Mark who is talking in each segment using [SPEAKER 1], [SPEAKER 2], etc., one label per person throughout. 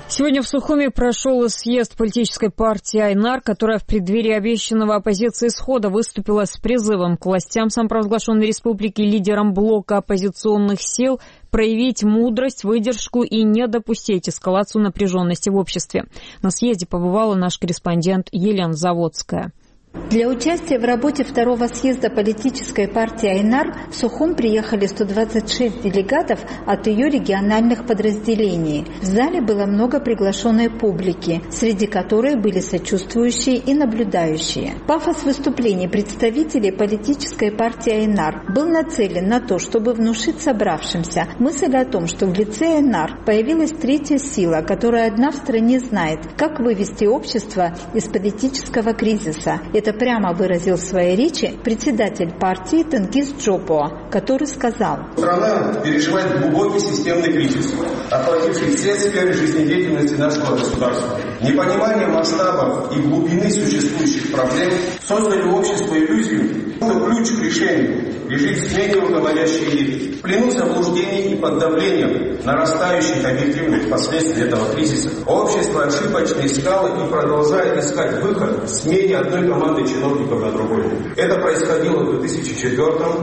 [SPEAKER 1] Сегодня в Сухуми прошел съезд политической партии «Айнар», которая в преддверии обещанного оппозиции исхода выступила с призывом к властям самопровозглашенной республики, лидерам блока оппозиционных сил, проявить мудрость, выдержку и не допустить эскалацию напряженности в обществе. На съезде побывала наш корреспондент Елена Заводская.
[SPEAKER 2] Для участия в работе второго съезда политической партии «Айнар» в Сухум приехали 126 делегатов от ее региональных подразделений. В зале было много приглашенной публики, среди которой были сочувствующие и наблюдающие. Пафос выступлений представителей политической партии «Айнар» был нацелен на то, чтобы внушить собравшимся мысль о том, что в лице «Айнар» появилась третья сила, которая одна в стране знает, как вывести общество из политического кризиса. Это прямо выразил в своей речи председатель партии Тенгиз Джопуа, который сказал:
[SPEAKER 3] «Страна переживает глубокий системный кризис, охвативший все сферы жизнедеятельности нашего государства. Непонимание масштабов и глубины существующих проблем создали у общества иллюзию, что ключ к решению лежит в смене руководящей элиты. В плену заблуждений и под давлением нарастающих объективных последствий этого кризиса общество ошибочно искало и продолжает искать выход в смене одной команды чиновников на другой. Это происходило в 2004,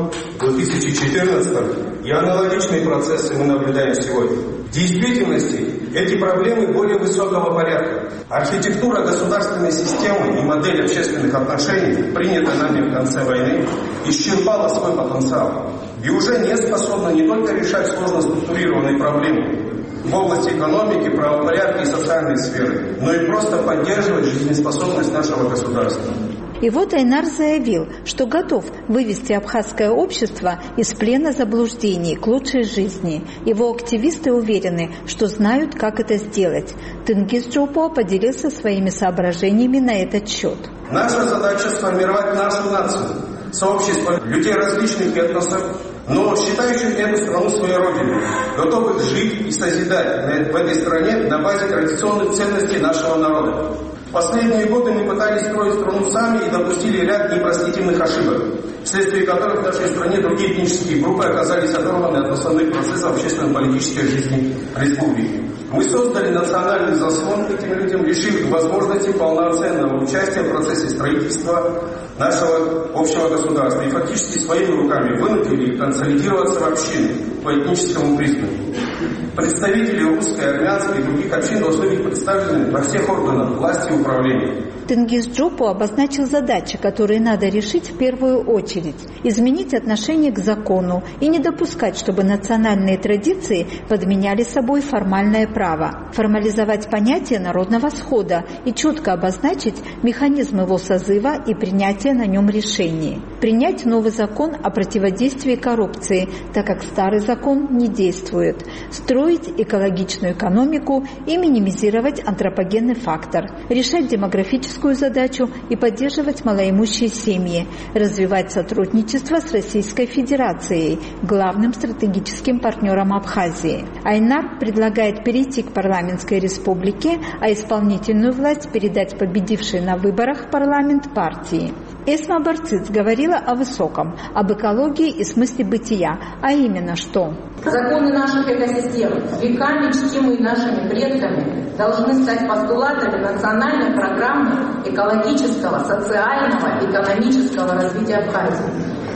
[SPEAKER 3] 2014, и аналогичные процессы мы наблюдаем сегодня. В действительности эти проблемы более высокого порядка. Архитектура государственной системы и модель общественных отношений, принятая нами в конце войны, исчерпала свой потенциал и уже не способна не только решать сложно структурированные проблемы в области экономики, правопорядка и социальной сферы, но и просто поддерживать жизнеспособность нашего государства.
[SPEAKER 2] И вот «Айнар» заявил, что готов вывести абхазское общество из плена заблуждений к лучшей жизни. Его активисты уверены, что знают, как это сделать. Тенгиз Джопуа поделился своими соображениями на этот счет.
[SPEAKER 3] Наша задача сформировать нашу нацию, сообщество людей различных этносов, но считающих эту страну своей родиной, готовых жить и созидать в этой стране на базе традиционных ценностей нашего народа. В последние годы мы пытались строить страну сами и допустили ряд непростительных ошибок, вследствие которых в нашей стране другие этнические группы оказались оторваны от основных процессов общественно-политической жизни республики. Мы создали национальный заслон этим людям, лишив их возможности полноценного участия в процессе строительства нашего общего государства и фактически своими руками вынудили их консолидироваться в общины по этническому признаку. Представители русской, армянской и других общин должны быть представлены во всех органах власти и управления.
[SPEAKER 2] Тенгиз Джопуа обозначил задачи, которые надо решить в первую очередь. Изменить отношение к закону и не допускать, чтобы национальные традиции подменяли собой формальное право. Формализовать понятие народного схода и четко обозначить механизм его созыва и принятия на нем решений. Принять новый закон о противодействии коррупции, так как старый закон не действует. Строить экологичную экономику и минимизировать антропогенный фактор. Решать демографическую задачу и поддерживать малоимущие семьи, развивать сотрудничество с Российской Федерацией, главным стратегическим партнером Абхазии. «Айнар» предлагает перейти к парламентской республике, а исполнительную власть передать победившей на выборах в парламент партии. Эсма Барциц говорила о высоком, об экологии и смысле бытия, а именно что?
[SPEAKER 4] Законы наших экосистем, веками чтимые нашими предками, должны стать постулатами национальной программы экологического, социального, экономического развития Абхазии.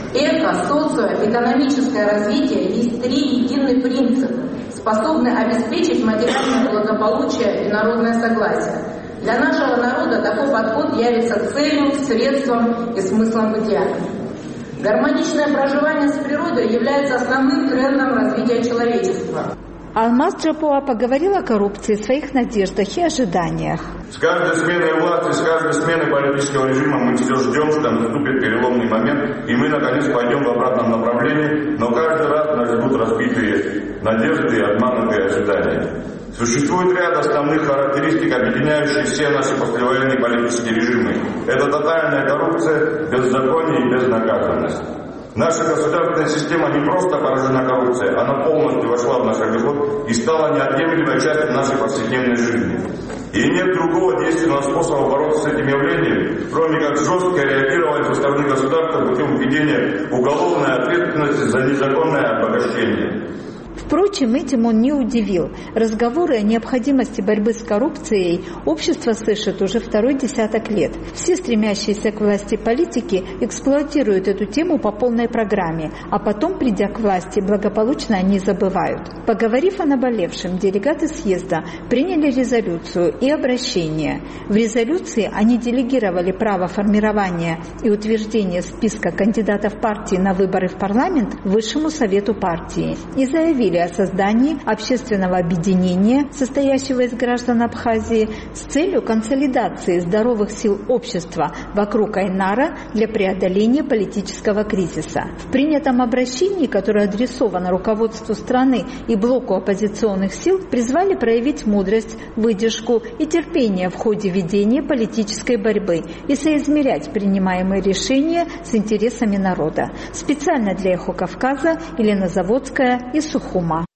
[SPEAKER 4] Социо-экономическое развитие есть три единых принципа, способные обеспечить материальное благополучие и народное согласие. Для нашего народа такой подход явится целью, средством и смыслом бытия. Гармоничное проживание с природой является основным трендом развития человечества.
[SPEAKER 2] Алмаз Джопуа поговорил о коррупции, своих надеждах и ожиданиях.
[SPEAKER 5] С каждой сменой власти, с каждой сменой политического режима мы все ждем, что наступит переломный момент, и мы наконец пойдем в обратном направлении, но каждый раз нас ждут разбитые надежды и обманутые ожидания. Существует ряд основных характеристик, объединяющих все наши послевоенные политические режимы. Это тотальная коррупция, беззаконие и безнаказанность. Наша государственная система не просто поражена коррупцией, она полностью вошла в наш обиход и стала неотъемлемой частью нашей повседневной жизни. И нет другого действенного способа бороться с этим явлением, кроме как жестко реагировать со стороны государства путем введения уголовной ответственности за незаконное обогащение.
[SPEAKER 2] Впрочем, этим он не удивил. Разговоры о необходимости борьбы с коррупцией общество слышит уже второй десяток лет. Все стремящиеся к власти политики эксплуатируют эту тему по полной программе, а потом, придя к власти, благополучно они забывают. Поговорив о наболевшем, делегаты съезда приняли резолюцию и обращение. В резолюции они делегировали право формирования и утверждения списка кандидатов партии на выборы в парламент Высшему совету партии и заявили о создании общественного объединения, состоящего из граждан Абхазии, с целью консолидации здоровых сил общества вокруг Айнара для преодоления политического кризиса. В принятом обращении, которое адресовано руководству страны и блоку оппозиционных сил, призвали проявить мудрость, выдержку и терпение в ходе ведения политической борьбы и соизмерять принимаемые решения с интересами народа. Специально для «Эхо Кавказа» Елена Заводская из Сухума.